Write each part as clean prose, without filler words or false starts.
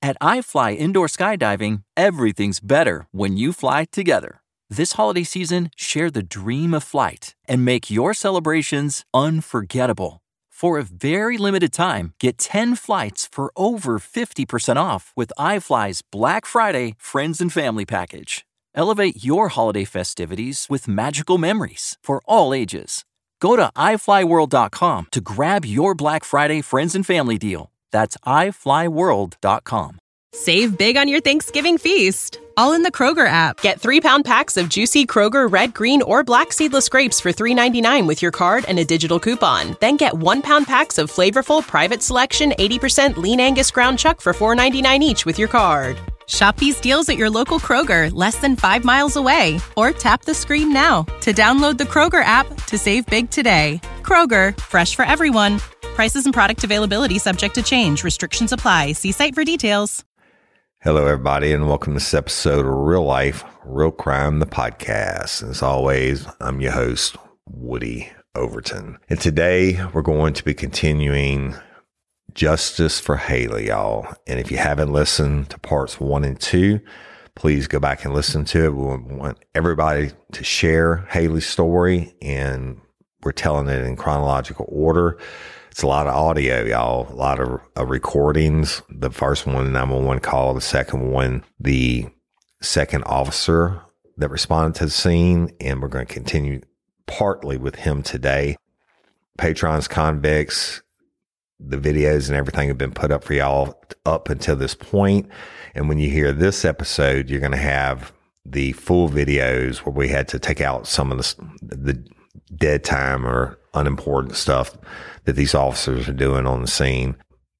At iFly Indoor Skydiving, everything's better when you fly together. This holiday season, share the dream of flight and make your celebrations unforgettable. For a very limited time, get 10 flights for over 50% off with iFly's Black Friday Friends and Family Package. Elevate your holiday festivities with magical memories for all ages. Go to iFlyWorld.com to grab your Black Friday Friends and Family deal. That's iFlyWorld.com. Save big on your Thanksgiving feast, all in the Kroger app. Get 3-pound packs of juicy Kroger red, green, or black seedless grapes for $3.99 with your card and a digital coupon. Then get 1-pound packs of flavorful Private Selection 80% lean Angus ground chuck for $4.99 each with your card. Shop these deals at your local Kroger, less than 5 miles away. Or tap the screen now to download the Kroger app to save big today. Kroger, fresh for everyone. Prices and product availability subject to change. Restrictions apply. See site for details. Hello, everybody, and welcome to this episode of Real Life, Real Crime, the podcast. As always, I'm your host, Woody Overton. And today, we're going to be continuing Justice for Haley, y'all. And if you haven't listened to parts 1 and 2, please go back and listen to it. We want everybody to share Haley's story, and we're telling it in chronological order. It's a lot of audio, y'all, a lot of recordings. The first one, 911 call. The second one, the second officer that responded to the scene. And we're going to continue partly with him today. Patrons, convicts, the videos and everything have been put up for y'all up until this point. And when you hear this episode, you're going to have the full videos where we had to take out some of the dead time or unimportant stuff that these officers are doing on the scene,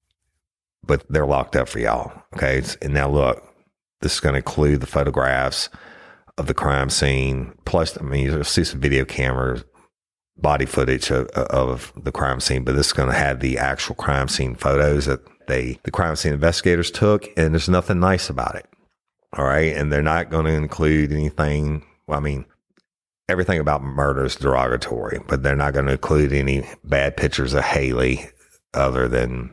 but they're locked up for y'all. Okay. And now look, this is going to include the photographs of the crime scene. Plus, I mean, you'll see some video cameras, body footage of the crime scene, but this is going to have the actual crime scene photos that the crime scene investigators took. And there's nothing nice about it. All right. And they're not going to include anything. Well, I mean, everything about murder is derogatory, but they're not going to include any bad pictures of Haley other than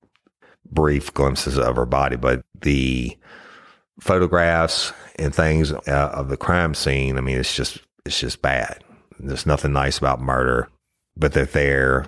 brief glimpses of her body. But the photographs and things of the crime scene, I mean, it's just bad. There's nothing nice about murder, but they're there,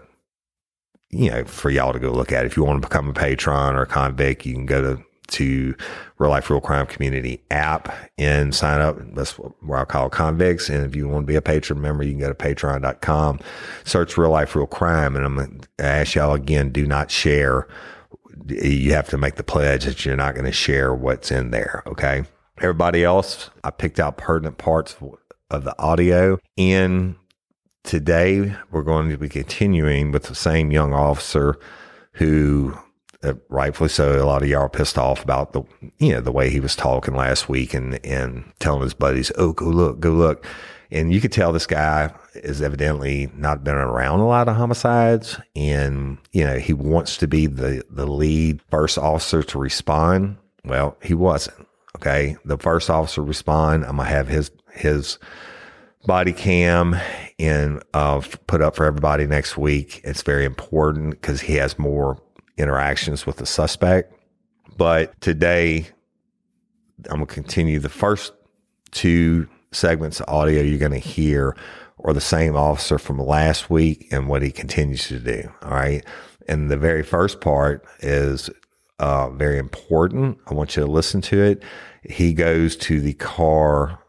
you know, for y'all to go look at. If you want to become a patron or a convict, you can go to Real Life Real Crime Community app and sign up. That's where I call convicts. And if you want to be a patron member, you can go to patreon.com, search Real Life Real Crime. And I'm going to ask y'all again, do not share. You have to make the pledge that you're not going to share what's in there. Okay. Everybody else, I picked out pertinent parts of the audio. And today we're going to be continuing with the same young officer who, rightfully so, a lot of y'all are pissed off about the way he was talking last week and telling his buddies, oh, go look. And you could tell this guy is evidently not been around a lot of homicides. And, you know, he wants to be the lead first officer to respond. Well, he wasn't. Okay. The first officer respond. I'm going to have his body cam and put up for everybody next week. It's very important because he has more interactions with the suspect. But today, I'm going to continue. The first 2 segments of audio you're going to hear are the same officer from last week and what he continues to do. All right. And the very first part is very important. I want you to listen to it. He goes to the car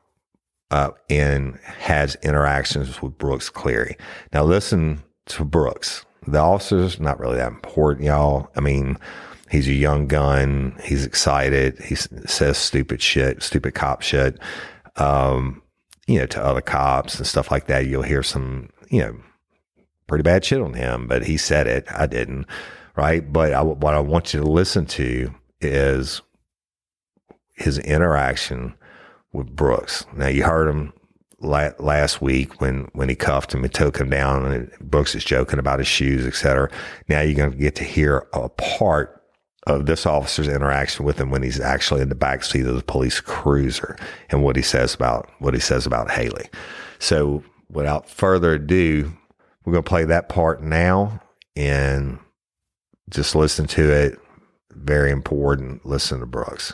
and has interactions with Brooks Cleary. Now listen to Brooks. The officer's not really that important, y'all. I mean, he's a young gun. He's excited. He says stupid cop shit, to other cops and stuff like that. You'll hear some, pretty bad shit on him, but he said it. I didn't, right? But what I want you to listen to is his interaction with Brooks. Now, you heard him last week when he cuffed him and took him down, and Brooks is joking about his shoes, etc. Now you're going to get to hear a part of this officer's interaction with him when he's actually in the backseat of the police cruiser and what he says about Haley. So without further ado, we're going to play that part now and just listen to it. very important. Listen to Brooks.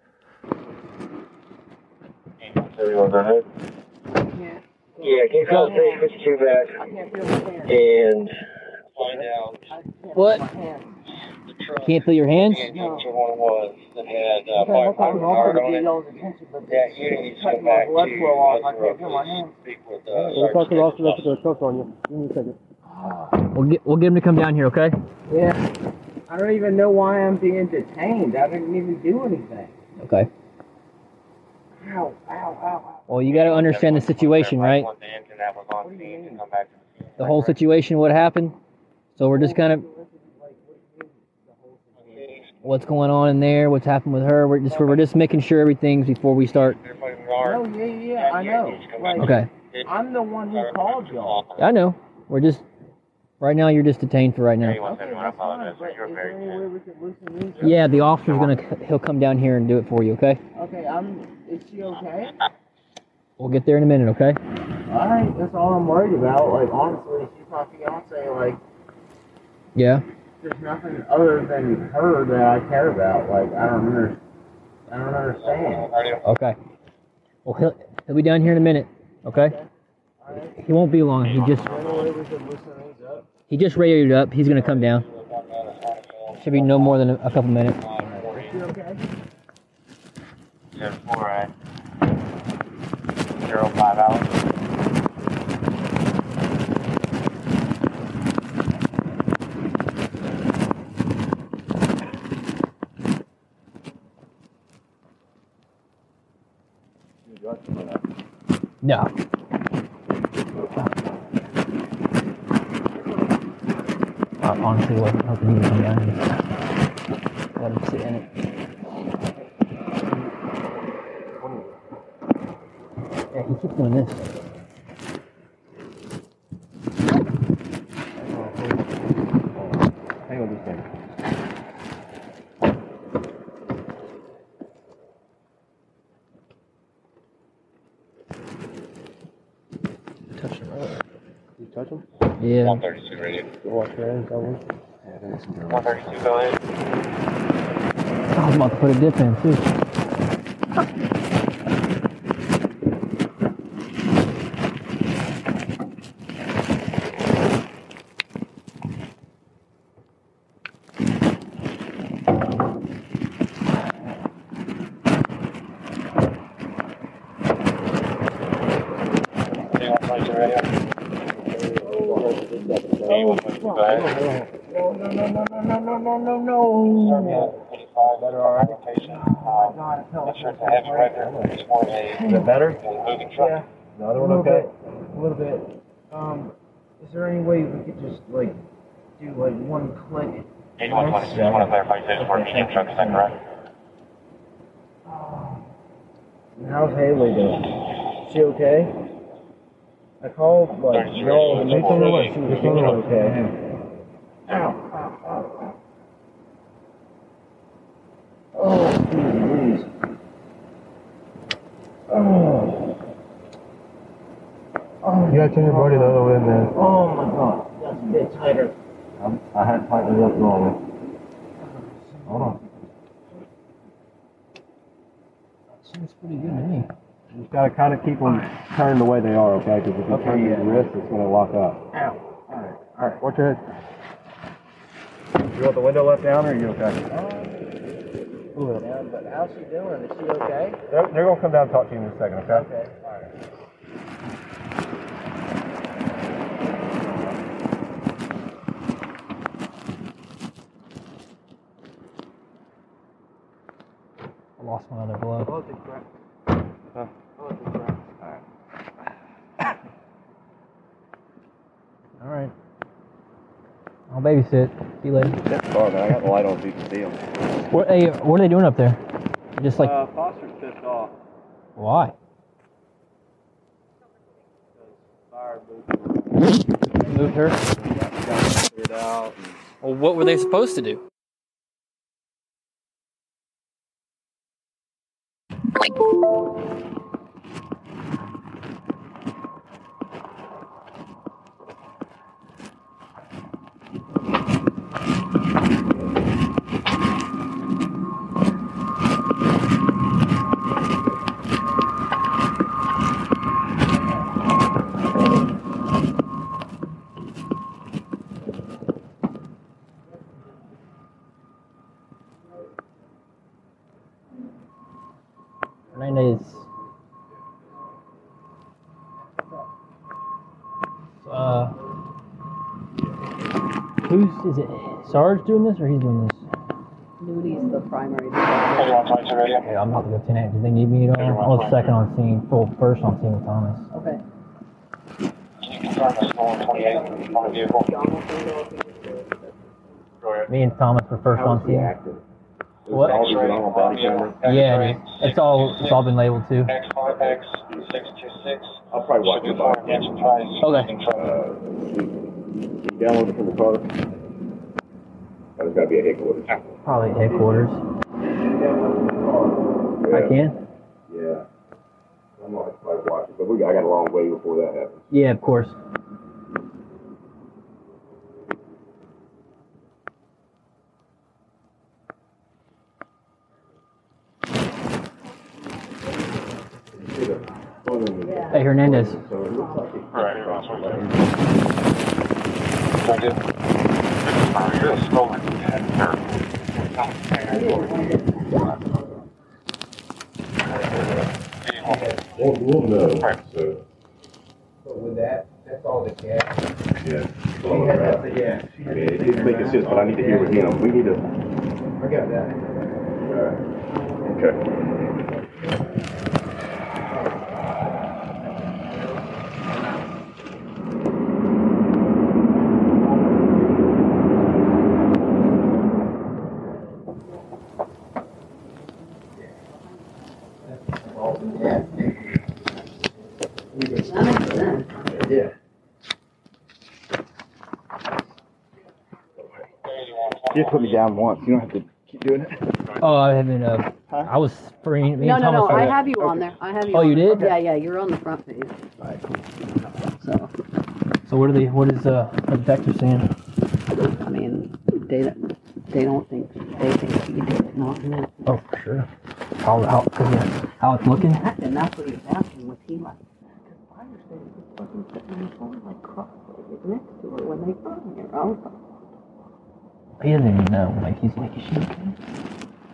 Yeah, can you call the 52 back and find out What? Can't feel your hands? which one it was that had firepower guard on it. That unit needs to come back to speak with We'll get him to come down here, okay? Yeah. I don't even know why I'm being detained. I didn't even do anything. Okay. Ow, ow, ow. Well, you got to understand the situation, right? The whole situation, what happened. So we're just kind of what's going on in there, what's happened with her. We're just making sure everything's before we start. Oh, yeah, I know. Like, Okay. I'm the one who called y'all. I know. We're just right now. You're just detained for right now. Okay, that's fine, but is there any way we could listen to Yeah, the officer's he'll come down here and do it for you, okay? Okay, is she okay? We'll get there in a minute, okay? Alright, that's all I'm worried about. Like, honestly, she's my fiance. Like, Yeah. there's nothing other than her that I care about. Like, I don't understand. Okay. Well, he'll be down here in a minute, okay? He won't be long. He just radioed up. He's gonna come down. Should be no more than a couple minutes. Is she okay? 05 hours. No. I honestly wasn't hoping he would come down here. Let him sit in it. Yeah, he keeps doing this. Hang on just a second. Touch him earlier. You touch him? Yeah. 132 radio. Walk around, tell him. 132 go ahead. I was about to put a dip in, too. Is it better? Yeah. Another one okay? A little bit. Is there any way we could just, like, do, like, one click? 8120, just want to clarify, you said it's for a medium truck, is that correct? How's Haley doing? Is she okay? I called, like, y'all to make sure she was doing okay. Ow, ow, ow, ow. Oh, please. Oh. Oh. You gotta turn your body the other way, man. Oh my god, that's a bit tighter. I had to tighten it up wrong. Hold on. Seems pretty good to me. You just gotta kind of keep them turned the way they are, okay? Because if you turn your wrist, it's gonna lock up. Ow. Alright, watch your head. You want the window left down, or are you okay? Yeah, but how's she doing? Is she okay? They're gonna come down and talk to you in a second, okay? Okay, alright. I lost my other glove. Huh? All right. I'll babysit. See you later. That's far, man. I got the light on so you can see them. What are they doing up there? Just like Foster's pissed off. why? Fire Moved her? cleared out. Well, what were they supposed to do? Hernandez. Is it Sarge doing this or he's doing this? Moody's the primary. Yeah, I'm about to go 10-8. Do they need me at all? I was second on scene, first on scene with Thomas. Okay. Can you confirm the stolen 28 on the vehicle? Me and Thomas were first on scene. What? Yeah, it's all been labeled too. X626. I'll probably watch it. Okay. Download it from the car. There's got to be a headquarters. Probably at headquarters. Yeah. I can? Yeah. I'm not like watch it, but I got a long way before that happens. Yeah, of course. Hey, Hernandez. We'll know. Right. So, with that, that's all the cash. yeah. Yeah. I mean, it's making sense, but I need to hear with him. We need to. I got that. Okay. That makes sense. Yeah. Just put me down once. You don't have to keep doing it. Oh, I haven't. I was freeing. Me No, and no, Thomas no. I started- have you on there. I have you. Oh, on you there. did? Yeah, yeah. You're on the front page. Alright, cool. So, So what is the detective saying? I mean, they don't think they think he did it, not him. Oh, for sure. How it's looking? And that's what he was asking. Was he like? Because Fire said he was fucking sitting on the phone like cross-legged next to her when they found her. I was like, He doesn't even know. Like he's like, is she okay?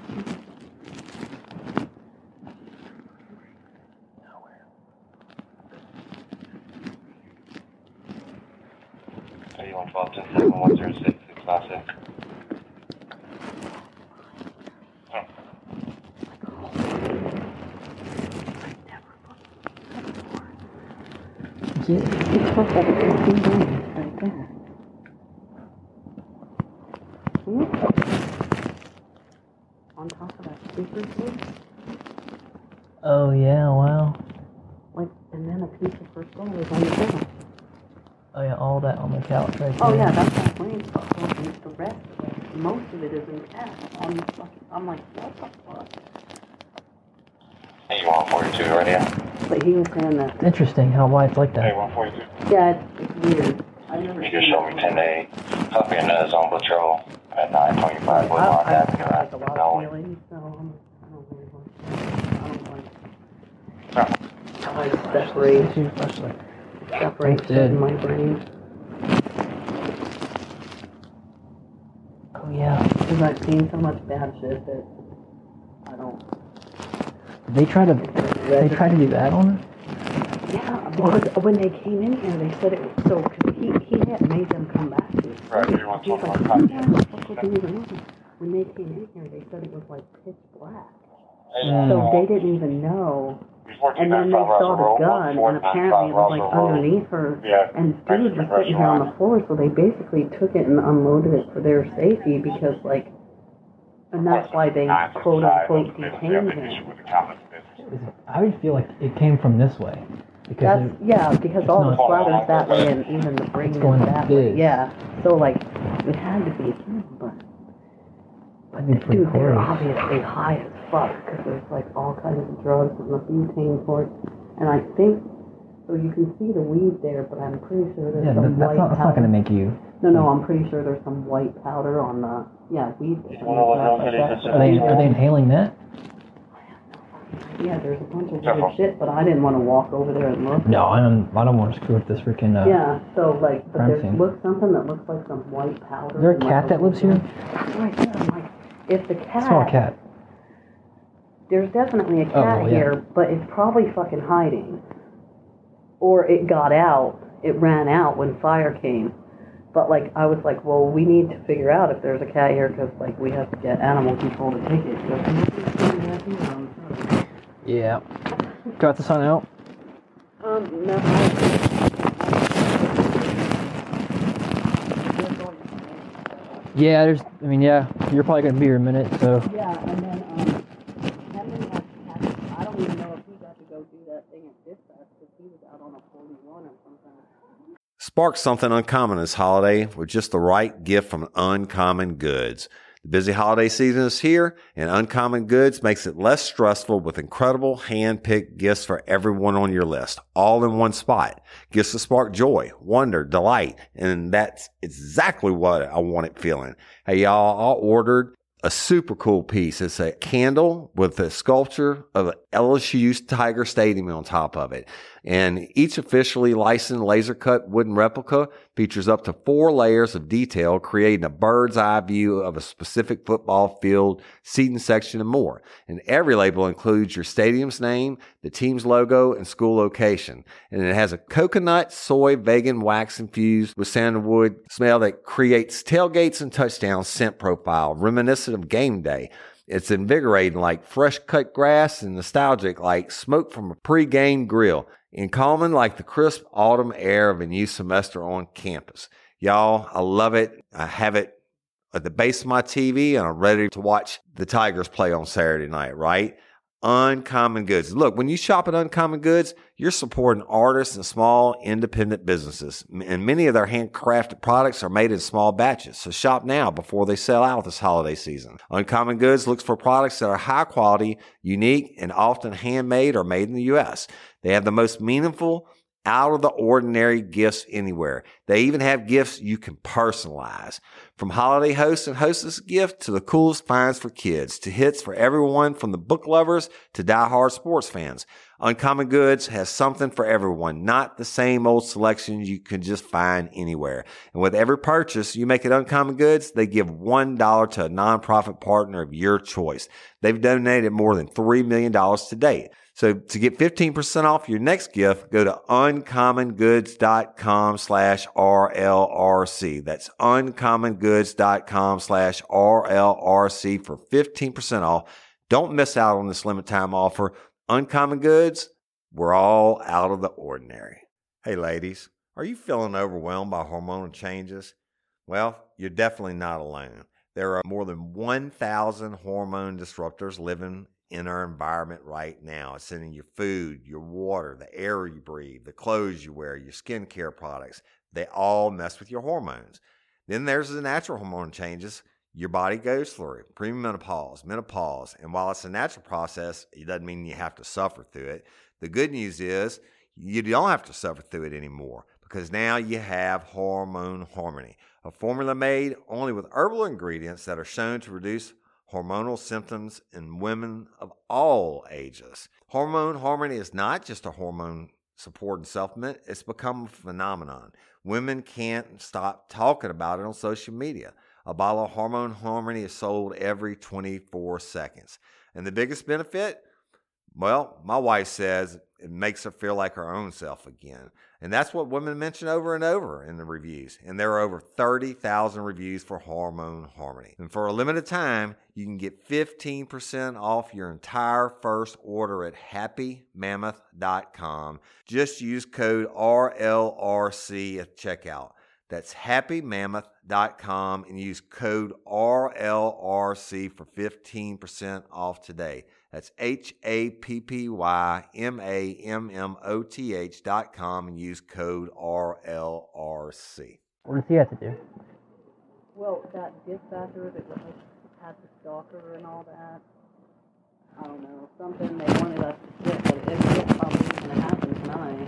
it's purple with 15 days right there. See it? On top of that speaker thing. Oh yeah, wow. Like, and then a piece of her skull is on the ground. Oh yeah, all that on the couch right there. Oh yeah, that's that plane stuff. The rest of it, most of it is in cash on the fucking. I'm like, what the fuck? Hey, you want 42 right here? But he was saying that. It's interesting how why it's like Hey, that. 142. Yeah, it's weird. I never. You just showed me 10 day. Copy in the zone patrol at 925 Woodlawn I Avenue. have like a lot of feelings, so I don't really want. I like separate shit in my brain. Oh yeah. Because I've seen so much bad shit that I don't. They try to do that on her? Yeah, because when they came in here, they said it was so. Because he had made them come back to his Right, place. you want He's like, to "What the fuck was he even on?" When they came in here, they said it was like pitch black. So they didn't even know. And then they saw the gun, and apparently it was like underneath her. And dude was sitting here on the floor, so they basically took it and unloaded it for their safety because, like, and that's why they quote unquote detained him. I would feel like it came from this way. Because Because all the splatters that way and even the brain going is that way. big. Yeah. So, like, it had to be him, but. that'd be pretty Dude, they're cool. obviously high as fuck because there's like all kinds of drugs and the butane for it. And I think, so you can see the weed there, but I'm pretty sure there's Yeah, some that's white not powder. going to make you. No, I'm pretty sure there's some white powder on the, weed. Are they inhaling that? Yeah, there's a bunch of weird shit, but I didn't want to walk over there and look. No, I don't want to screw up this freaking. So like, but crime there's scene. Something that looks like some white powder. Is there a and, cat that lives here? Right there. I'm like, if the cat. Small cat. there's definitely a cat here, but it's probably fucking hiding. Or it got out. It ran out when fire came. But, like, I was like, well, we need to figure out if there's a cat here because, like, we have to get animal control to take it. Yeah. Got the sun out? No. Yeah, you're probably going to be here in a minute, so. Yeah, and then, Henry has I don't even know if he got to go do that thing at dispatch because he was out on a 41 or something. Spark something uncommon this holiday with just the right gift from Uncommon Goods. The busy holiday season is here, and Uncommon Goods makes it less stressful with incredible hand-picked gifts for everyone on your list, all in one spot. Gifts to spark joy, wonder, delight, and that's exactly what I wanted feeling. Hey, y'all, I ordered a super cool piece. It's a candle with a sculpture of LSU's Tiger Stadium on top of it. And each officially licensed laser cut wooden replica features up to 4 layers of detail, creating a bird's eye view of a specific football field, seating section, and more. And every label includes your stadium's name, the team's logo, and school location. And it has a coconut, soy, vegan wax infused with sandalwood smell that creates tailgates and touchdown scent profile, reminiscent of game day. It's invigorating like fresh cut grass and nostalgic like smoke from a pre-game grill, and calming like the crisp autumn air of a new semester on campus. Y'all, I love it. I have it at the base of my TV, and I'm ready to watch the Tigers play on Saturday night, right? Uncommon Goods. Look, when you shop at Uncommon Goods, you're supporting artists and small independent businesses. And many of their handcrafted products are made in small batches. So shop now before they sell out this holiday season. Uncommon Goods looks for products that are high quality, unique, and often handmade or made in the U.S. They have the most meaningful, out of the ordinary gifts anywhere. They even have gifts you can personalize. From holiday hosts and hostess gift to the coolest finds for kids to hits for everyone from the book lovers to diehard sports fans. Uncommon Goods has something for everyone, not the same old selections you can just find anywhere. And with every purchase you make at Uncommon Goods, they give $1 to a nonprofit partner of your choice. They've donated more than $3 million to date. So to get 15% off your next gift, go to uncommongoods.com/RLRC. That's uncommongoods.com/RLRC for 15% off. Don't miss out on this limited time offer. Uncommon Goods, we're all out of the ordinary. Hey ladies, are you feeling overwhelmed by hormonal changes? Well, you're definitely not alone. There are more than 1,000 hormone disruptors living in our environment right now. It's in your food, your water, the air you breathe, the clothes you wear, your skincare products. They all mess with your hormones. Then there's the natural hormone changes your body goes through, premenopause, menopause. And while it's a natural process, it doesn't mean you have to suffer through it. The good news is you don't have to suffer through it anymore because now you have Hormone Harmony, a formula made only with herbal ingredients that are shown to reduce hormonal symptoms in women of all ages. Hormone Harmony is not just a hormone support and supplement. It's become a phenomenon. Women can't stop talking about it on social media. A bottle of Hormone Harmony is sold every 24 seconds. And the biggest benefit? Well, my wife says it makes her feel like her own self again. And that's what women mention over and over in the reviews. And there are over 30,000 reviews for Hormone Harmony. And for a limited time, you can get 15% off your entire first order at happymammoth.com. Just use code RLRC at checkout. That's happymammoth.com and use code RLRC for 15% off today. That's happymammoth.com and use code RLRC. What does he have to do? Well, that dispatcher that had the stalker and all that, I don't know, something they wanted us to get, but it's probably going to happen tonight.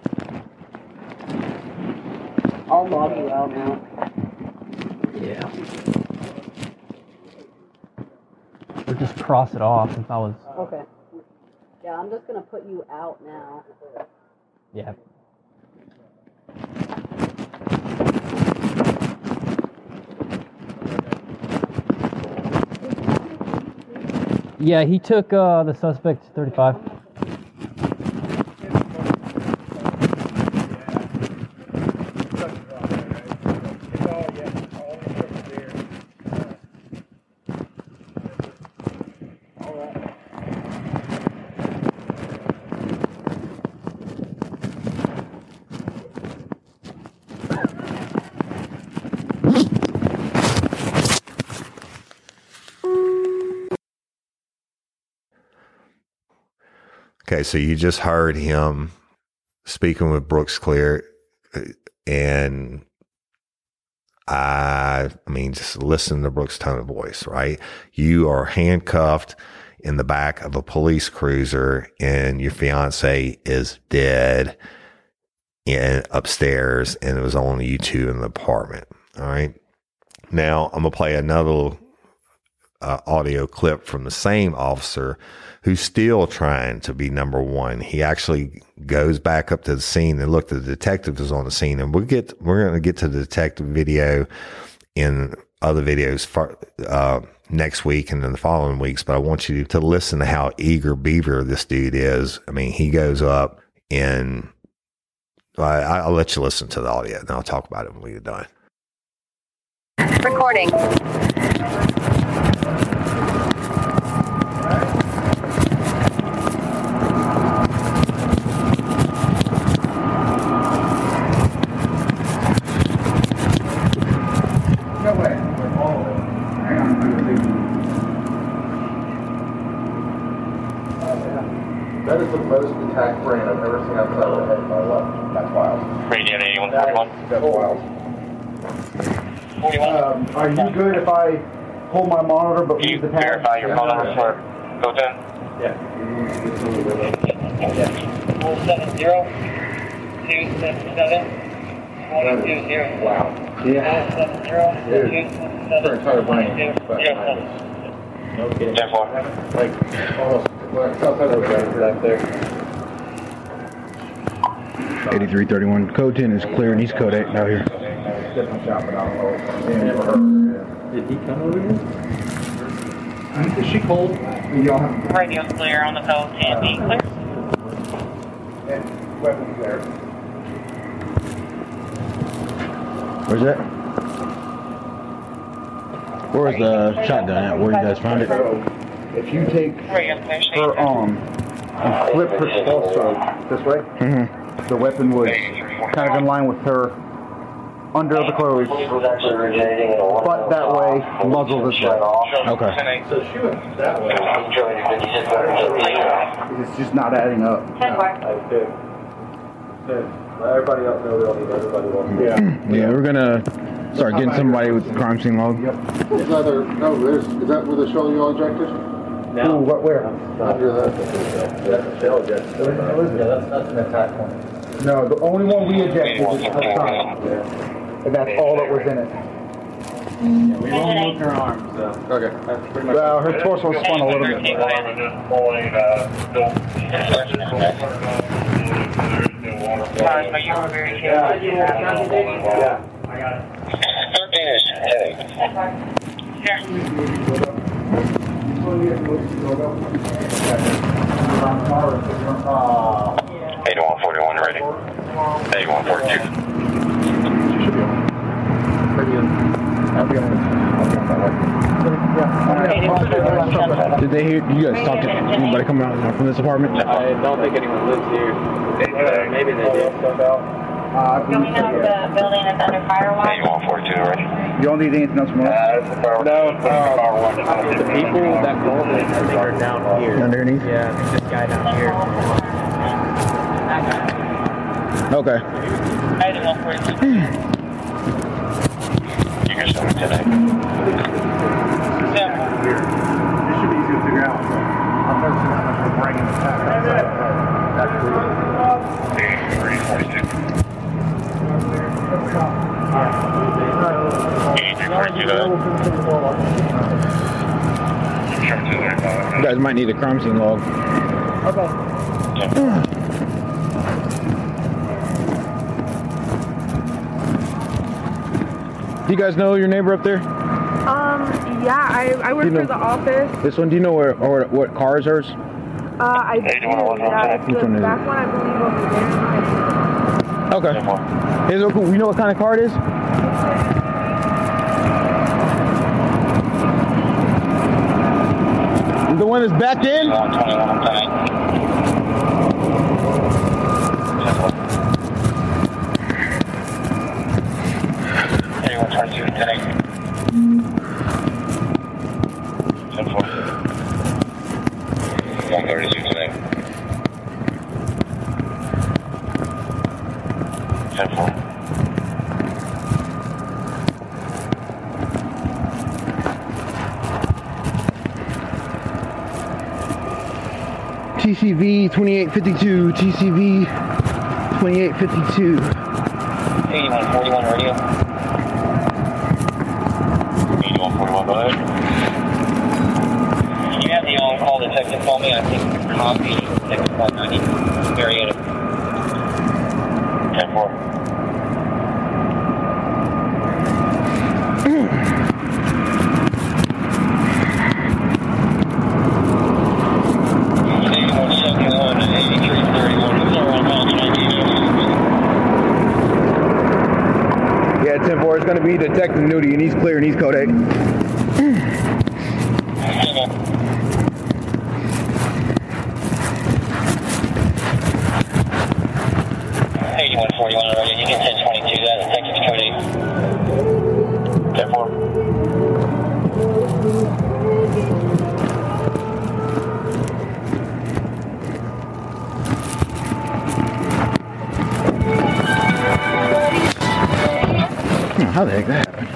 I'll log you out now. Yeah. Or just cross it off if I was... Okay. Yeah, I'm just going to put you out now. Yeah. Yeah, he took the suspect to 35. Okay, so you just heard him speaking with Brooks Clear, and I mean, just listen to Brooks' tone of voice, right? You are handcuffed in the back of a police cruiser, and your fiance is dead upstairs, and it was only you two in the apartment. All right. Now I'm gonna play another audio clip from the same officer who's still trying to be number one. He actually goes back up to the scene and look, the detective is on the scene, and we're going to get to the detective video in other videos for, next week and in the following weeks. But I want you to listen to how eager beaver this dude is. I mean, he goes up and I'll let you listen to the audio and I'll talk about it when we get done. Recording. That is the most attacked brain I've ever seen outside of the head in my life. That's wild. Radio 8141. That's wild. 41. Are you good if I hold my monitor but Can you leave the pad? verify your phone number for Goten? Yeah. 470 277 2200. Wow. Yeah. 470 Her entire brain. 2200. No kidding. 10-4. Like, almost. Right there. 8331. Code 10 is clear and he's code 8 out here. Did he come over here? Is she cold? Radio clear on the code 10. Be clear. Weapon clear. Where's that? Where was the shotgun at? Where you guys found it? If you take her arm and flip her torso this way, the weapon was kind of in line with her under the clothes, but that way, muzzle this way. Okay. So shoot that way. It's just not adding up. Everybody else knows they don't need everybody else. Yeah, we're gonna start getting somebody with the crime scene log. Is that where the shell you all ejected? No. Ooh, where? Under that. That's a shell ejected. That's an attack point. No, the only one we ejected was outside. And that's all that was in it. Yeah, we only moved her arm, so. Okay. That's pretty much. Well, her torso was spun a little bit. Yeah. I got it. 13 is heading. Here. 8141 ready. 8142. Did they hear you guys talk to anybody coming out from this apartment? I don't think anyone lives here. Maybe they did. Going out the building that's under firewall. 8142 ready. You don't need anything else from us? The people that called it, I think, are down here. Underneath? Yeah, I think this guy down here. That guy. Okay. You guys doing today? It should be easy to figure out. I've never seen that much of a brain attack outside. That's cool. 8342. 8342 You guys might need a crime scene log. Okay. Do you guys know your neighbor up there? Yeah, I work for the office. This one, do you know what car is hers? I do. Yeah, Which one is back it? one, I believe, over there. Okay. Is it cool? You know what kind of car it is? The one that's back in? 132 today. 10-4. TCV 2852. TCV 2852. 8141 radio. 8141, go ahead. Can you have the on-call detective call me? I think copy 6.90. Marietta. 10-4. Yeah, 10-4. It's going to be Detective Nudie, and he's clear, and he's code 8. 8141 already. You can 1022 that. Texas code 8. 10-4. How the heck that happened?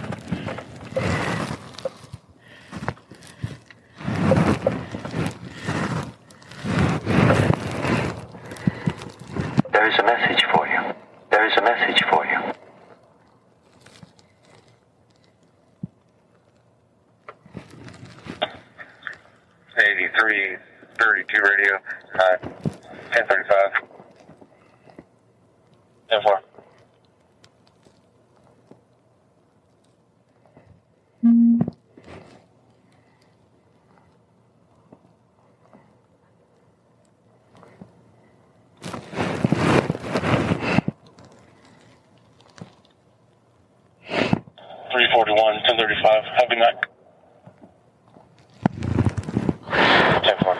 There is a message for you. There is a message for you. .83-32 radio. 1035. 10-4. .341, 1035. Have a good night. 10-4.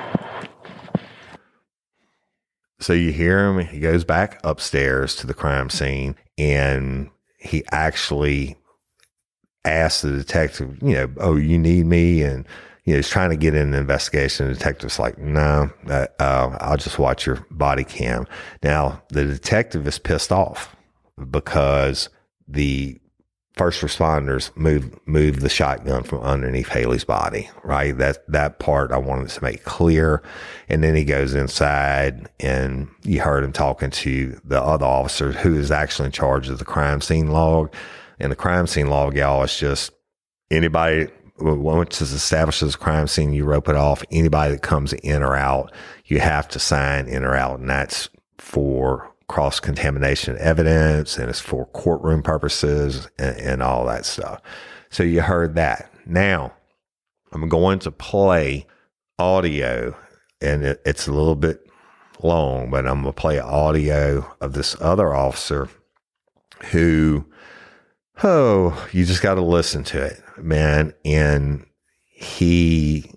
So you hear him, he goes back upstairs to the crime scene, and he actually asks the detective, oh, you need me? And, he's trying to get in an investigation. The detective's like, no, I'll just watch your body cam. Now, the detective is pissed off because the first responders moved the shotgun from underneath Haley's body, right? That part I wanted to make clear. And then he goes inside, and you heard him talking to the other officer who is actually in charge of the crime scene log. And the crime scene log, y'all, is just anybody once it's established as a crime scene, you rope it off. Anybody that comes in or out, you have to sign in or out, and that's for cross-contamination evidence, and it's for courtroom purposes and all that stuff. So you heard that. Now, I'm going to play audio, and it's a little bit long, but I'm going to play audio of this other officer who, you just got to listen to it, man. And he,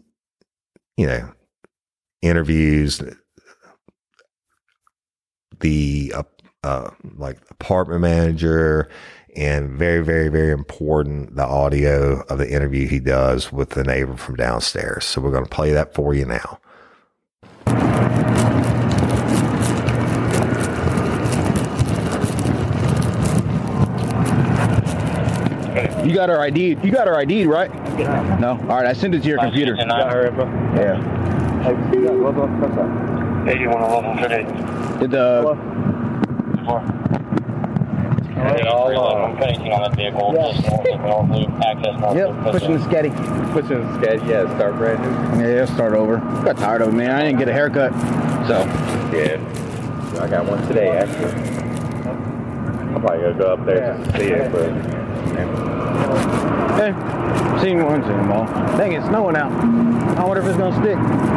interviews the apartment manager, and very, very, very important, the audio of the interview he does with the neighbor from downstairs. So we're going to play that for you now. You got her ID. You got her ID, right? No. All right, I sent it to your computer. You got her, bro? Yeah. 8111 today. Did the... I'm putting on that vehicle. Just north loop, access north loop. Yep, pushing the scatty. Pushing the scatty, yeah, start brand new. Yeah, start over. Got tired of it, man. I didn't get a haircut, so. Yeah. I got one today, actually. I'm probably going to go up there just to see it, but Hey, seen them all. Dang, it's snowing out. I wonder if it's gonna stick.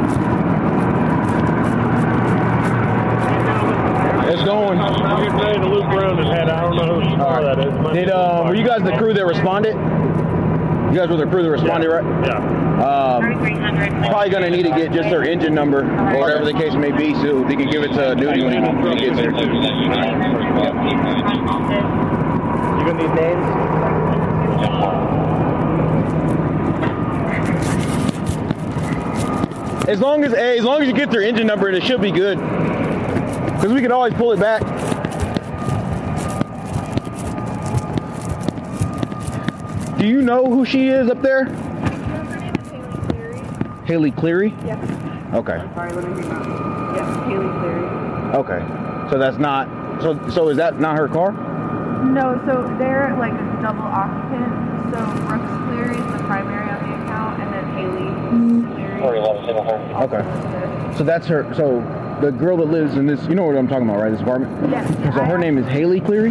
It's going. I'm getting ready to loop around his head. I don't know whose car that is. Were you guys the crew that responded? You guys were the crew that responded, right? Yeah. Probably gonna need to get just their engine number or whatever the case may be, so they can give it to Duty when he gets there. You gonna need names? As long as you get their engine number, it should be good. Because we can always pull it back. Do you know who she is up there? Her name is Haley Haley Cleary. Cleary? Yes. Okay. Sorry, let me read that. Yes, Haley Cleary. Okay. So that's not, so is that not her car? No, so they're like a double occupant. So Brooks Cleary is the primary on the account, and then Haley Cleary. Okay. So that's her, so the girl that lives in this, you know what I'm talking about, right? This apartment? Yes. So her name is Haley Cleary?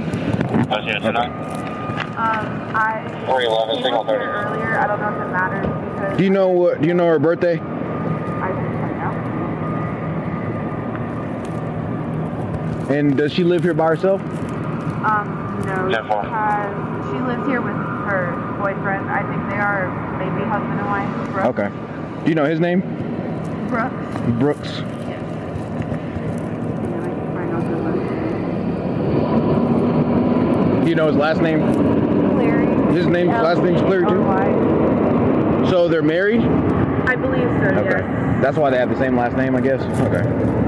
I came up here earlier. I don't know if it matters because. Do you know her birthday? I didn't find out. And does she live here by herself? No. She lives here with her boyfriend. I think they are maybe husband and wife. Brooks. Okay. Do you know his name? Brooks. Brooks. Yes. Do you know his last name? Cleary. His last name's Cleary too? So they're married? I believe so, okay. Yes. That's why they have the same last name, I guess? Okay.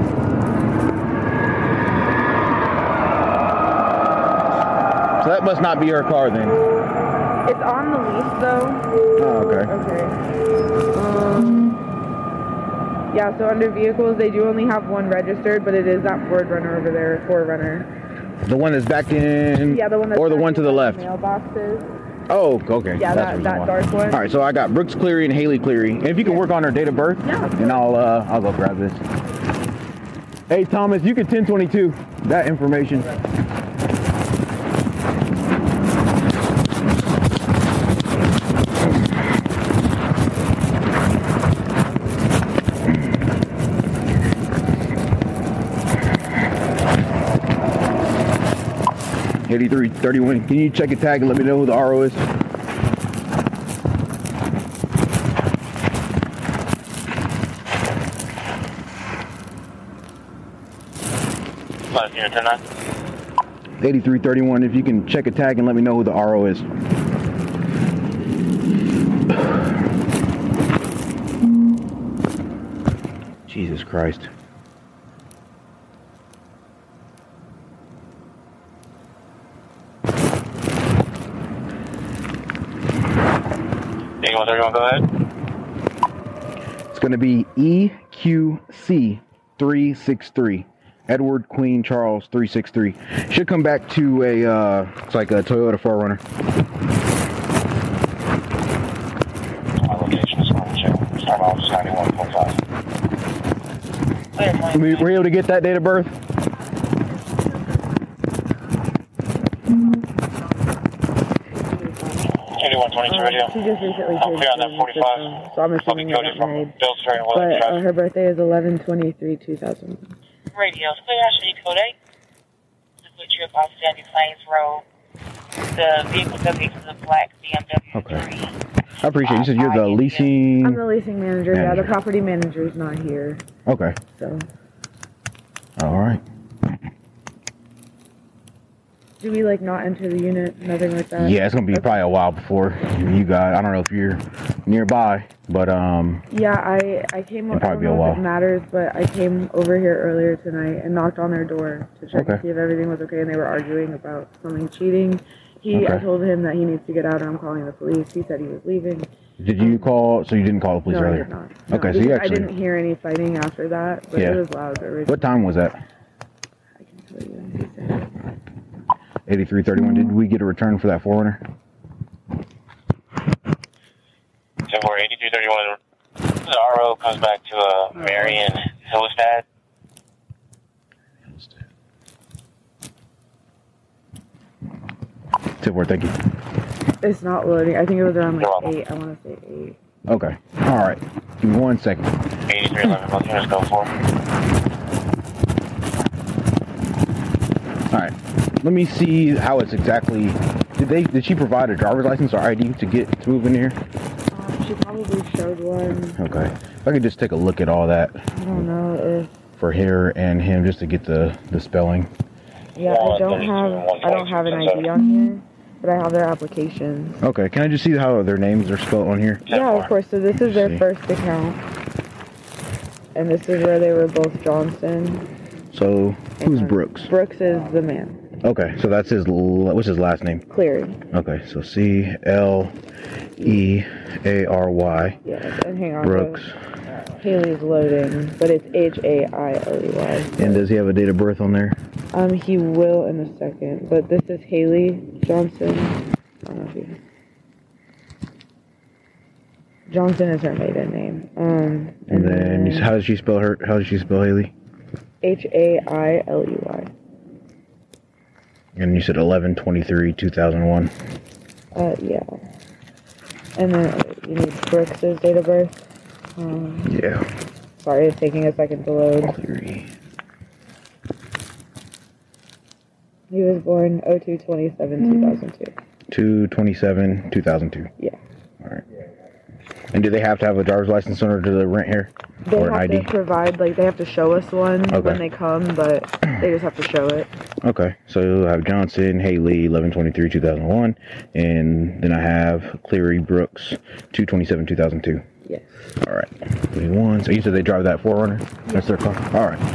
So that must not be her car then. It's on the lease though. Oh, okay. Okay. Yeah, so under vehicles, they do only have one registered, but it is that Ford Runner over there, 4Runner. The one that's backed in? Yeah, the one that's or the one to the left? Mailboxes. Oh, okay. Yeah, that's that dark one. All right, so I got Brooks Cleary and Haley Cleary. And if you can work on her date of birth, and I'll go grab this. Hey, Thomas, you can 1022 that information. 8331. Can you check a tag and let me know who the RO is? Last unit 10-9. 8331. If you can check a tag and let me know who the RO is. Jesus Christ. Go ahead. It's going to be EQC 363. Edward Queen Charles 363. Should come back to a, it's like a Toyota 4Runner. My location is going to start off 91.5. Were you able to get that date of birth? She just recently changed her system, so I'm assuming that got married. But her birthday is 11/23/2000. Radio, clear actually code 8. The good trip off Sandy Plains Road. The vehicle W is a black BMW. Okay. I appreciate it. You said you're the leasing... I'm the leasing manager. Yeah, the property manager is not here. Okay. So. All right. Do we like not enter the unit? Nothing like that? Yeah, it's gonna be probably a while before you got. I don't know if you're nearby, but Yeah, I came. It'll probably be a I don't know while. if it matters, but I came over here earlier tonight and knocked on their door to check and see if everything was okay, and they were arguing about something cheating. I told him that he needs to get out, and I'm calling the police. He said he was leaving. Did you call? So you didn't call the police earlier? No, I did not. Okay, so you I actually. didn't hear any fighting after that, but it was loud. What time was that? I can tell you in 2 seconds. 8331. Did we get a return for that 4Runner? 8331. The RO comes back to Marion Hillestad. 10-4, thank you. It's not loading. I think it was around like 8. I want to say 8. Okay. All right. Give me 1 second. 8311, both units go for. All right. Let me see how it's exactly. Did she provide a driver's license or ID to move in here? She probably showed one. Okay. If I could just take a look at all that. I don't know if. For her and him, just to get the spelling. Yeah, I don't have an ID on here, but I have their applications. Okay. Can I just see how their names are spelled on here? Yeah, of course. So this is their first account, and this is where they were both Johnson. So who's Brooks? Brooks is the man. Okay, so that's his. What's his last name? Cleary. Okay, so CLEARY. Yes, and hang on. Brooks. Haley's loading, but it's HAILEY. And does he have a date of birth on there? He will in a second, but this is Haley Johnson. I don't know if you... Johnson is her maiden name. And then how does she spell Haley? HAILEY. And you said 11/23/2001. Yeah. And then you need Brooks' date of birth. Yeah. Sorry, it's taking a second to load. Cleary. He was born 02/27/2002. 2/27/2002. Yeah. All right. And do they have to have a driver's license in order to rent here? They or an have ID? to provide, they have to show us one Okay. when they come, but they just have to show it. Okay, so you'll have Johnson, Haley, 11/23/2001, and then I have Cleary, Brooks, 2/27/2002. Yes. All right, 21. So you said they drive that 4Runner? That's their car? All right.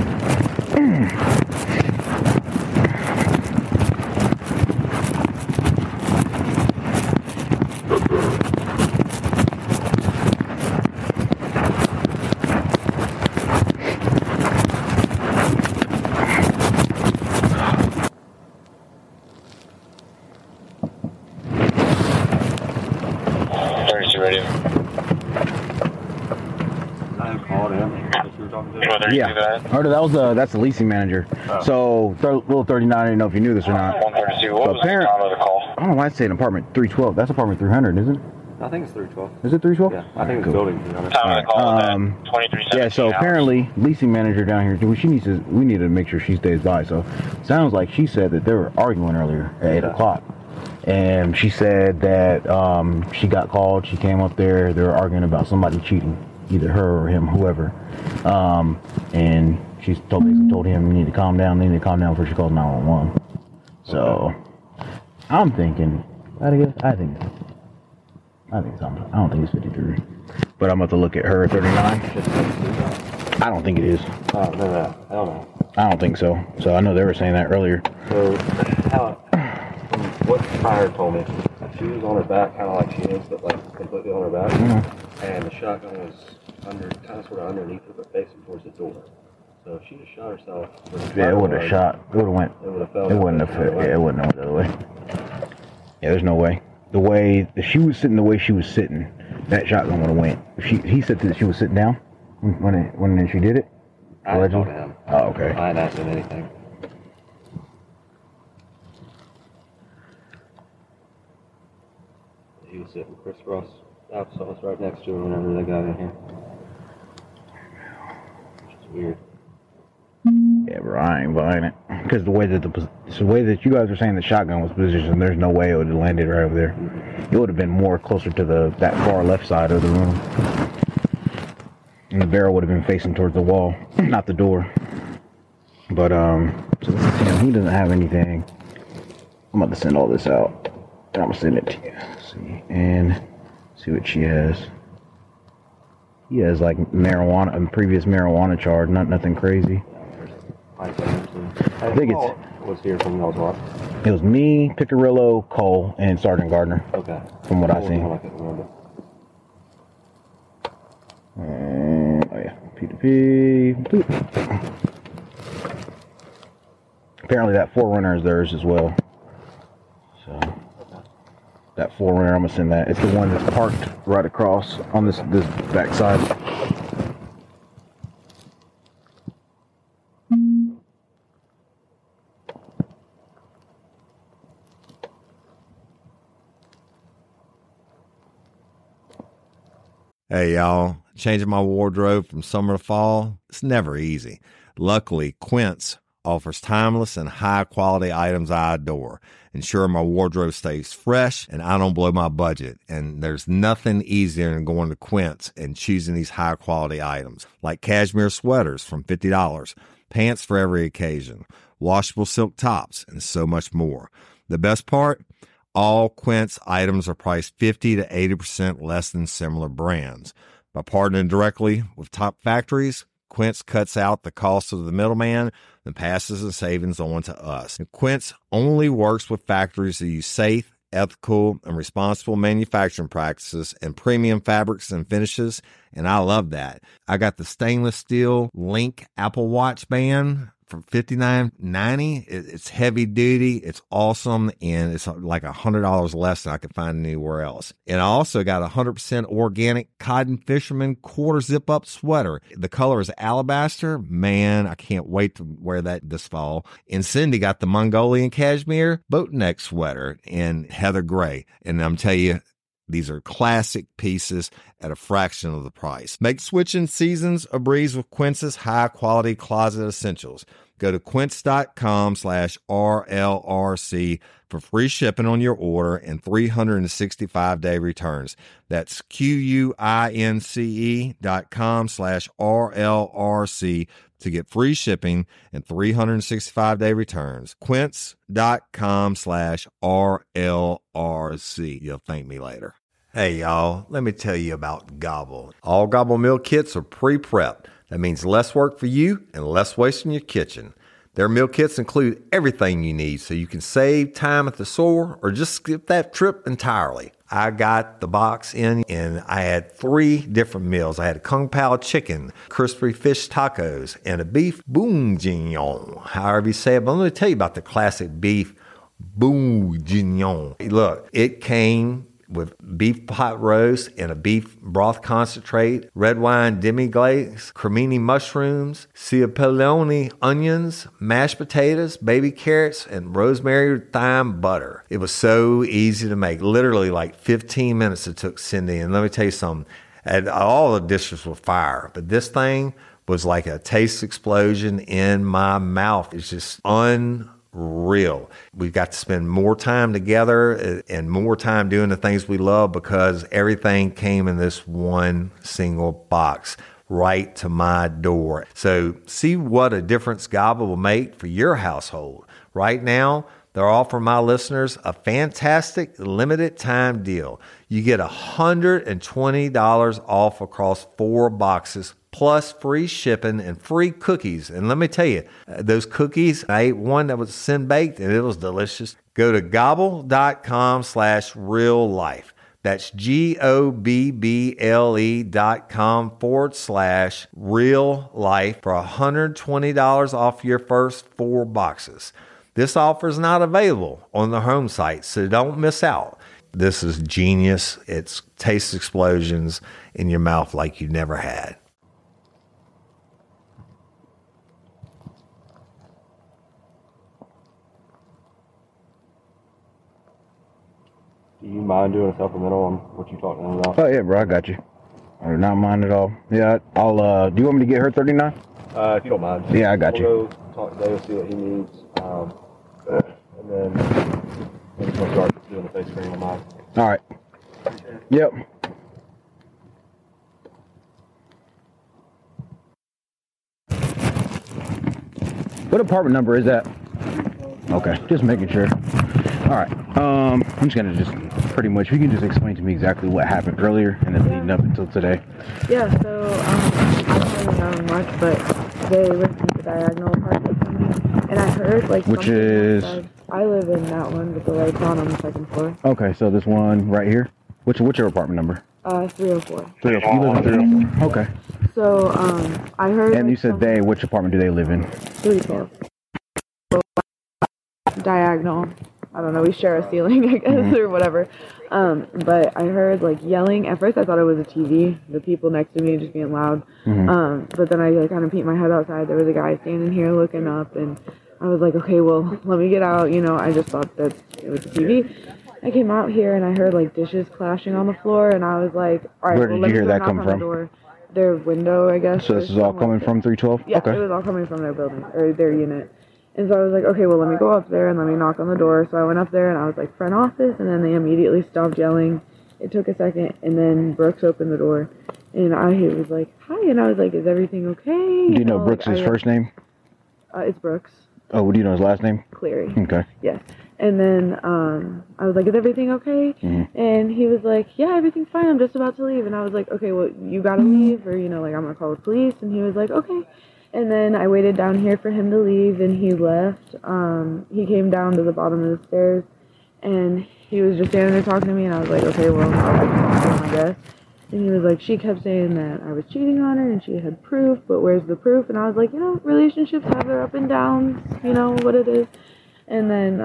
Yeah, I heard that's the leasing manager. So little 39. I didn't know if you knew this or not. 132. What was the time of the call? I don't know why I say an apartment 312. That's apartment 300, isn't it? I think it's 312. Is it 312? Yeah, I think it's building 300. Time of the call is 2317. Yeah, so apparently leasing manager down here. We need to make sure she stays by. So sounds like she said that they were arguing earlier at 8 o'clock. And she said that she got called. She came up there. They were arguing about somebody cheating, either her or him, whoever. And she told him, you need to calm down. You need to calm down before she calls 911. So I'm thinking, I don't think it's 53. But I'm about to look at her 39. I don't think it is. Oh, no, I don't know. I don't think so. So I know they were saying that earlier. So, what Pryor told me, she was on her back, kind of like she is, but like completely on her back. Mm-hmm. And the shotgun was sort of underneath her, but facing towards the door. So if she just shot herself. Yeah, it would have shot. It would have went. It would have fell. It wouldn't have. Yeah, it wouldn't have went the other way. Yeah, there's no way. The way that she was sitting, that shotgun would have went. He said that she was sitting down when she did it. I didn't talk to him. Oh, okay. I didn't ask him anything. He was sitting crisscross applesauce right next to her whenever they got in here. Which is weird. Yeah, but I ain't buying it. Because the way that you guys are saying the shotgun was positioned, there's no way it would have landed right over there. It would have been more closer to that far left side of the room. And the barrel would have been facing towards the wall, not the door. But, so let's see, he doesn't have anything. I'm about to send all this out. And I'm going to send it to you. Let's see. And see what she has. He has like marijuana, a previous marijuana charge, nothing crazy. I think it was here from y'all's what? It was me, Picarillo, Cole, and Sergeant Gardner. Okay. From what I've seen. I can remember. Oh yeah, P2P. Apparently that 4Runner is theirs as well. So that 4Runner, I'm gonna send that. It's the one that's parked right across on this back side. Hey, y'all, changing my wardrobe from summer to fall, it's never easy. Luckily, Quince offers timeless and high-quality items I adore, ensuring my wardrobe stays fresh and I don't blow my budget. And there's nothing easier than going to Quince and choosing these high-quality items, like cashmere sweaters from $50, pants for every occasion, washable silk tops, and so much more. The best part? All Quince items are priced 50 to 80% less than similar brands. By partnering directly with top factories, Quince cuts out the cost of the middleman and passes the savings on to us. And Quince only works with factories that use safe, ethical, and responsible manufacturing practices and premium fabrics and finishes, and I love that. I got the stainless steel Link Apple Watch band for $59.90. It's heavy duty, it's awesome, and it's like $100 less than I could find anywhere else. And I also got a 100% organic cotton fisherman quarter zip up sweater. The color is alabaster. Man, I can't wait to wear that this fall. And Cindy got the Mongolian cashmere boat neck sweater in heather gray. And I'm telling you, these are classic pieces at a fraction of the price. Make switching seasons a breeze with Quince's high-quality closet essentials. Go to quince.com/RLRC for free shipping on your order and 365-day returns. That's QUINCE.com/RLRC to get free shipping and 365-day returns. Quince.com/RLRC. You'll thank me later. Hey, y'all, let me tell you about Gobble. All Gobble meal kits are pre-prepped. That means less work for you and less waste in your kitchen. Their meal kits include everything you need so you can save time at the store or just skip that trip entirely. I got the box in and I had 3 different meals. I had a Kung Pao chicken, crispy fish tacos, and a beef bourguignon, however you say it. But let me tell you about the classic beef bourguignon. Look, it came with beef pot roast and a beef broth concentrate, red wine demi-glaze, cremini mushrooms, cipollone onions, mashed potatoes, baby carrots, and rosemary thyme butter. It was so easy to make. Literally like 15 minutes it took Cindy. And let me tell you something, and all the dishes were fire, but this thing was like a taste explosion in my mouth. It's just unreal. We've got to spend more time together and more time doing the things we love because everything came in this one single box right to my door. So see what a difference Gobble will make for your household. Right now, they're offering my listeners a fantastic limited time deal. You get $120 off across 4 boxes plus free shipping and free cookies. And let me tell you, those cookies, I ate one that was sin baked and it was delicious. Go to gobble.com/real life. That's GOBBLE.com/real life for $120 off your first 4 boxes. This offer is not available on the home site, so don't miss out. This is genius. It's taste explosions in your mouth like you never had. Do you mind doing a supplemental on what you talked to them about? Oh, yeah, bro, I got you. I do not mind at all. Yeah, I'll, do you want me to get her 39? If you don't mind. Yeah, I got you. We'll go talk to Dale, see what he needs, and then we'll start doing the face screen on mine. All right. Yep. What apartment number is that? Okay, just making sure. All right. I'm just gonna pretty much, you can just explain to me exactly what happened earlier and then leading up until today. Yeah. So I don't know much, but they listed the diagonal apartment for me, and I heard like which is outside. I live in that one with the lights on the 2nd floor. Okay, so this one right here. What's your apartment number? 304. 304. You live in 304. Okay. So I heard. And you said they. Which apartment do they live in? 312. Diagonal. I don't know, we share a ceiling, I guess, or whatever. But I heard, like, yelling. At first, I thought it was a TV, the people next to me just being loud. But then I, like, kind of peeked my head outside. There was a guy standing here looking up, and I was like, okay, well, let me get out. You know, I just thought that it was a TV. I came out here and I heard like dishes clashing on the floor, and I was like, all right, Where did you hear that come from? Their window, I guess. So this is all coming from 312? Yeah, okay. It was all coming from their building, or their unit. And so I was like, okay, well, let me go up there and let me knock on the door. So I went up there and I was like, front office, and then they immediately stopped yelling. It took a second, and then Brooks opened the door, and he was like, hi, and I was like, is everything okay? Do you know Brooks' first name? It's Brooks. Oh, do you know his last name? Cleary. Okay. Yes. And then I was like, is everything okay? Mm-hmm. And he was like, yeah, everything's fine. I'm just about to leave. And I was like, okay, well, you got to leave, or, like, I'm going to call the police. And he was like, okay. And then I waited down here for him to leave, and he left. He came down to the bottom of the stairs, and he was just standing there talking to me, and I was like, okay, well, I'll talk to him, I guess. And he was like, she kept saying that I was cheating on her, and she had proof, but where's the proof? And I was like, relationships have their up and downs, what it is. And then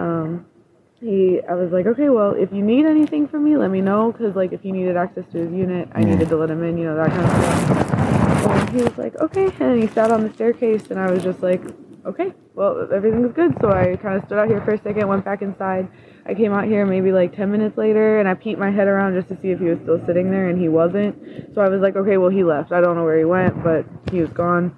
I was like, okay, well, if you need anything from me, let me know, because, like, if he needed access to his unit, I needed to let him in, that kind of stuff. And he was like, okay, and then he sat on the staircase, and I was just like, okay, well, everything's good. So I kind of stood out here for a second, went back inside. I came out here maybe like 10 minutes later, and I peeked my head around just to see if he was still sitting there, and he wasn't. So I was like, okay, well, he left. I don't know where he went, but he was gone.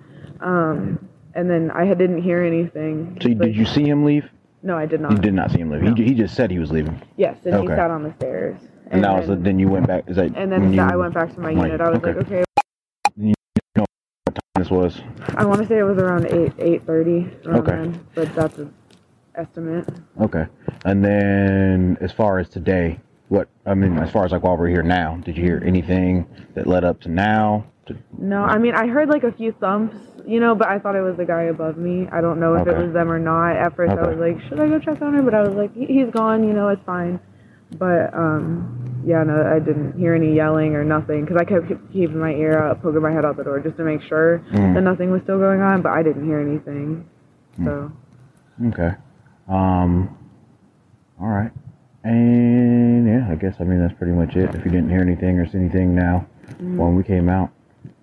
And then I didn't hear anything. So did you see him leave? No, I did not. You did not see him leave. No. He just said he was leaving. Yes, and he sat on the stairs. And then you went back. Is that? And then I went back to my unit. I was like, okay. You know what time this was? I want to say it was around 8:30. Okay. Then, but that's an estimate. Okay. And then as far as today, as far as like while we're here now, did you hear anything that led up to now? No, I heard like a few thumps, but I thought it was the guy above me. I don't know if it was them or not. At first I was like, should I go check on her? But I was like, he's gone, it's fine. But, no, I didn't hear any yelling or nothing, because I kept keeping my ear out, poking my head out the door just to make sure that nothing was still going on, but I didn't hear anything, so. Okay. All right. And, yeah, I guess, that's pretty much it. If you didn't hear anything or see anything now when we came out.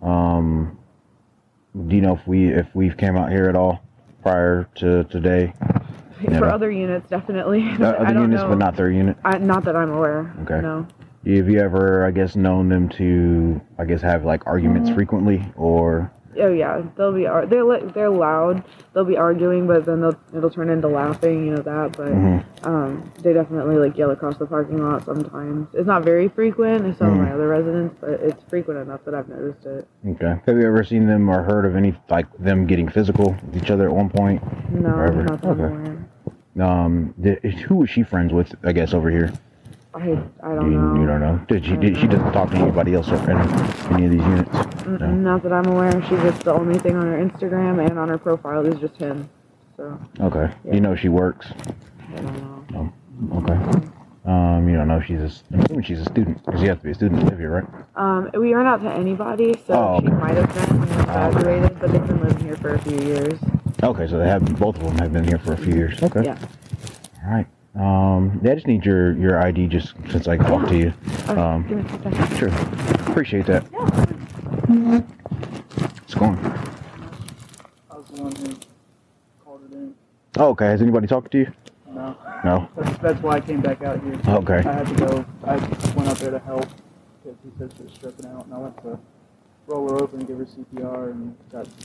Do you know if we've came out here at all prior to today? For other units, definitely. Other units, but not their unit? Not that I'm aware. Okay. No. Have you ever, known them to, have, like, arguments frequently, or? Oh, yeah. They're loud. They'll be arguing, but then it'll turn into laughing, that. But they definitely, like, yell across the parking lot sometimes. It's not very frequent as some of my other residents, but it's frequent enough that I've noticed it. Okay. Have you ever seen them or heard of any, like, them getting physical with each other at one point? No, not that I'm aware. Who was she friends with, I guess, over here? I don't know. You don't know? She doesn't talk to anybody else in any of these units? No? Not that I'm aware. She's just the only thing on her Instagram and on her profile is just him. So. Okay. Yeah. You know she works? I don't know. Okay. You don't know I'm assuming she's a student, because you have to be a student to live here, right? We aren't out to anybody, so she might have been when they graduated, but they've been living here for a few years. Okay, so both of them have been here for a few years. Okay. Yeah. All right. I just need your ID just since I talked to you. Give me a second. Sure. Appreciate that. Yeah. What's going on? I was the one who called it in. Oh, okay. Has anybody talked to you? No. No? That's why I came back out here. Okay. I had to go. I went up there to help because he said she was stripping out, and I went to roll her over and give her CPR, and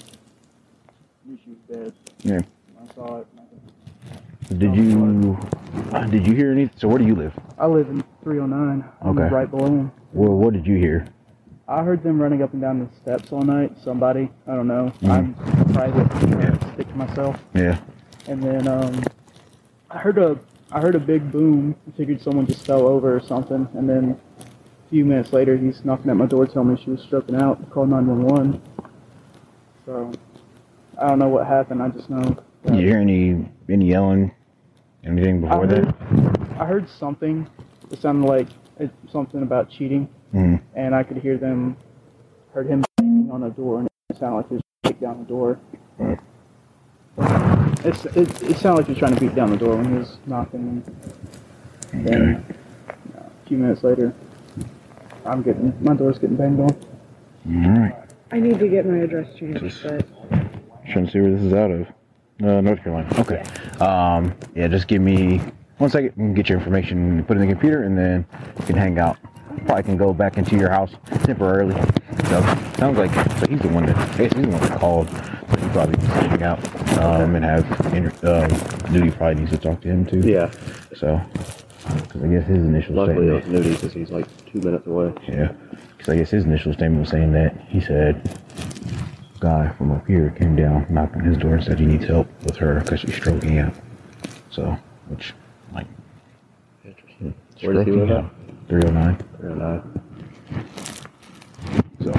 knew she was dead. Yeah. I saw it. Did you hear anything? So where do you live? I live in 309. I'm right below him. Well, what did you hear? I heard them running up and down the steps all night. Somebody, I don't know. I'm private. Stick to myself. Yeah. And then I heard a big boom. I figured someone just fell over or something. And then a few minutes later, he's knocking at my door, telling me she was stroking out. I called 911. So I don't know what happened. I just know. Did you hear any yelling? Anything before that? I heard something. It sounded like something about cheating. And I could hear him banging on the door, and it sounded like he was trying to beat down the door. It sounded like he was trying to beat down the door when he was knocking. And then a few minutes later, my door's getting banged on. All right. I need to get my address changed, but. Trying to see where this is out of. North Carolina. Okay. Yeah, just give me 1 second, you can get your information, put it in the computer, and then you can hang out. Probably can go back into your house temporarily. So sounds like so he's the one that called. So he probably just hang out and have Nudie probably needs to talk to him too. Yeah. So because I guess his initial luckily statement. Luckily, Nudie because he's like 2 minutes away. Yeah. Because I guess his initial statement was saying that he said guy from up here came down, knocked on his door, and said he needs help with her because she's stroking out. So, which like. Interesting. Where does he live at? 309. 309. So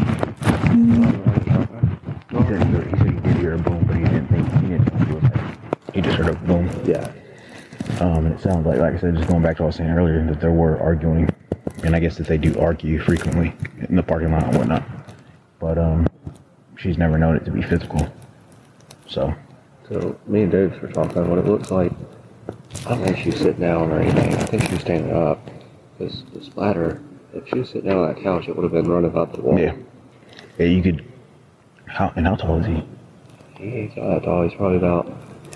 he said he did hear a boom, but he didn't think it was heavy. He just heard a boom. Yeah. And it sounds like I said, just going back to what I was saying earlier, that they were arguing, and I guess that they do argue frequently in the parking lot and whatnot. But she's never known it to be physical. So me and Dave were talking what it looks like. I don't think she was sitting down or anything. I think she was standing up. Because the splatter, if she was sitting down on that couch, it would have been running up the wall. Yeah. Yeah, you could. How tall is he? He's not that tall. He's probably about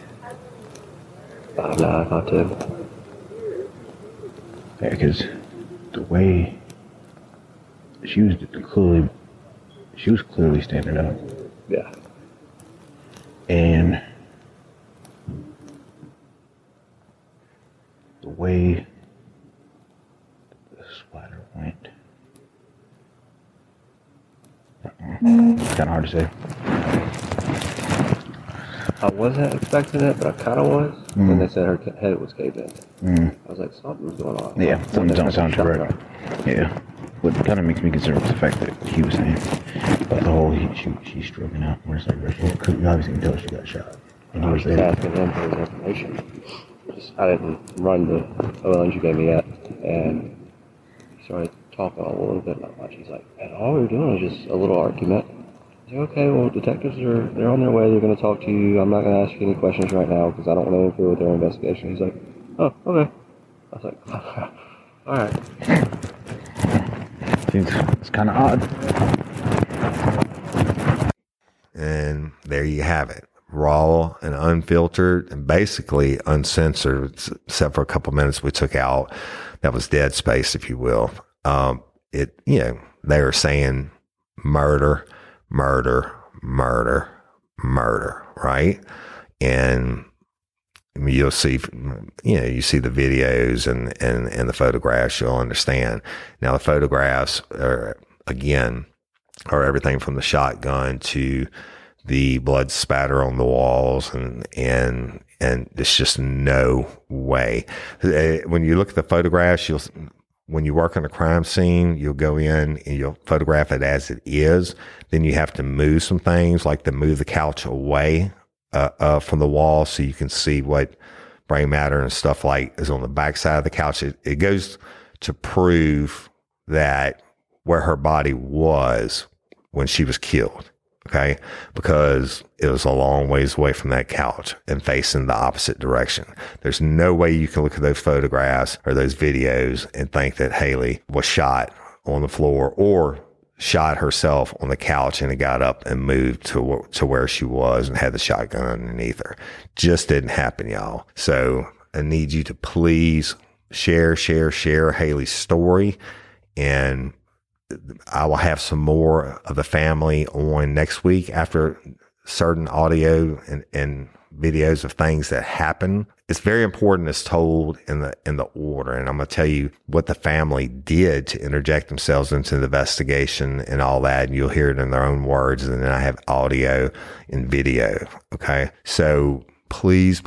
5'9", 5'10". Yeah, because the way she was clearly standing up. Yeah. And the way the splatter went, it's kind of hard to say. I wasn't expecting it, but I kind of was when they said her head was caved in. I was like, something's going on. Yeah, something don't sound correct. Yeah. What kind of makes me concerned was the fact that he was saying about the whole she's stroking out. Where it's like, you obviously can tell she got shot. And I was just asking him for his information. I didn't run the OLNs you gave me yet, and he started talking a little bit, not much. He's like, and all we were doing was just a little argument. I was like, okay, well, detectives they're on their way. They're going to talk to you. I'm not going to ask you any questions right now because I don't want to interfere with their investigation. He's like, oh, okay. I was like, all right. It's kind of odd. And there you have it. Raw and unfiltered and basically uncensored, except for a couple minutes we took out. That was dead space, if you will. They were saying murder, right? And you'll see, you see the videos and the photographs, you'll understand. Now the photographs are everything from the shotgun to the blood spatter on the walls and there's just no way. When you look at the photographs, when you work on a crime scene, you'll go in and you'll photograph it as it is. Then you have to move some things, like to move the couch away from the wall so you can see what brain matter and stuff like is on the backside of the couch. It goes to prove that where her body was when she was killed. Okay, because it was a long ways away from that couch and facing the opposite direction. There's no way you can look at those photographs or those videos and think that Haley was shot on the floor or shot herself on the couch and it got up and moved to where she was and had the shotgun underneath her. Just didn't happen, y'all. So I need you to please share Haley's story, and I will have some more of the family on next week after certain audio and videos of things that happen. It's very important it's told in the order. And I'm going to tell you what the family did to interject themselves into the investigation and all that. And you'll hear it in their own words. And then I have audio and video. Okay. So please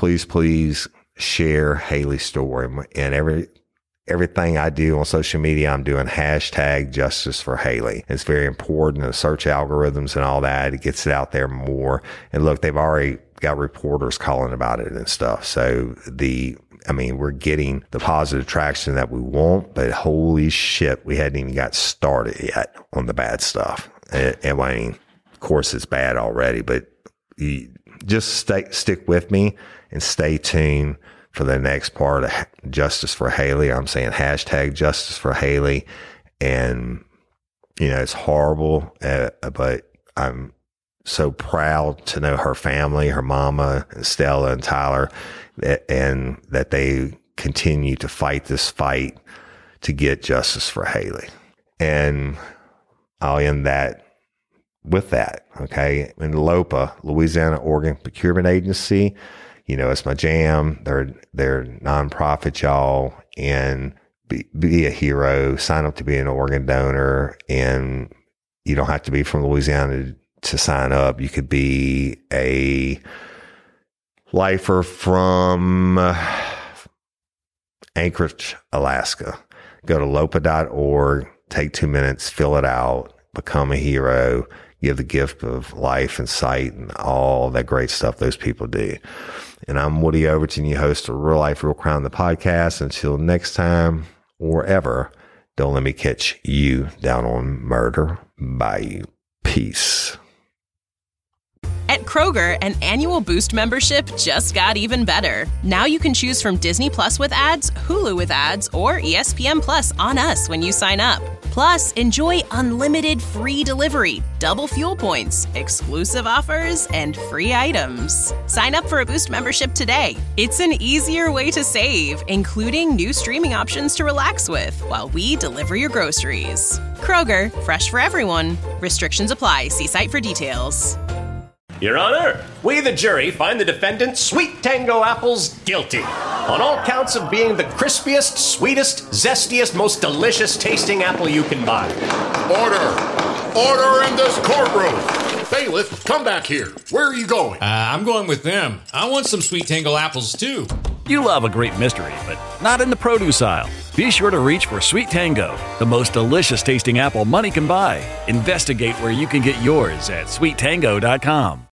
share Haley's story, and everything I do on social media, I'm doing #JusticeForHaley. It's very important in the search algorithms and all that. It gets it out there more. And look, they've already got reporters calling about it and stuff. So we're getting the positive traction that we want, but holy shit, we hadn't even got started yet on the bad stuff. Of course it's bad already, but you just stick with me and stay tuned for the next part of Justice for Haley. I'm saying #JusticeForHaley. And, it's horrible, but I'm so proud to know her family, her mama and Stella and Tyler, and that they continue to fight this fight to get justice for Haley. And I'll end that with that. Okay. In LOPA, Louisiana Organ Procurement Agency, you know, it's my jam. They're nonprofit, y'all, and be a hero. Sign up to be an organ donor, and you don't have to be from Louisiana to sign up. You could be a lifer from Anchorage, Alaska. Go to lopa.org, take 2 minutes, fill it out, become a hero, give the gift of life and sight and all that great stuff those people do. And I'm Woody Overton, your host of Real Life, Real Crime, the podcast. Until next time or ever, don't let me catch you down on Murder Bayou. Peace. At Kroger, an annual Boost membership just got even better. Now you can choose from Disney Plus with ads, Hulu with ads, or ESPN Plus on us when you sign up. Plus, enjoy unlimited free delivery, double fuel points, exclusive offers, and free items. Sign up for a Boost membership today. It's an easier way to save, including new streaming options to relax with while we deliver your groceries. Kroger, fresh for everyone. Restrictions apply. See site for details. Your Honor, we, the jury, find the defendant, Sweet Tango Apples, guilty on all counts of being the crispiest, sweetest, zestiest, most delicious tasting apple you can buy. Order! Order in this courtroom! Bailiff, come back here. Where are you going? I'm going with them. I want some Sweet Tango Apples, too. You love a great mystery, but not in the produce aisle. Be sure to reach for Sweet Tango, the most delicious tasting apple money can buy. Investigate where you can get yours at sweettango.com.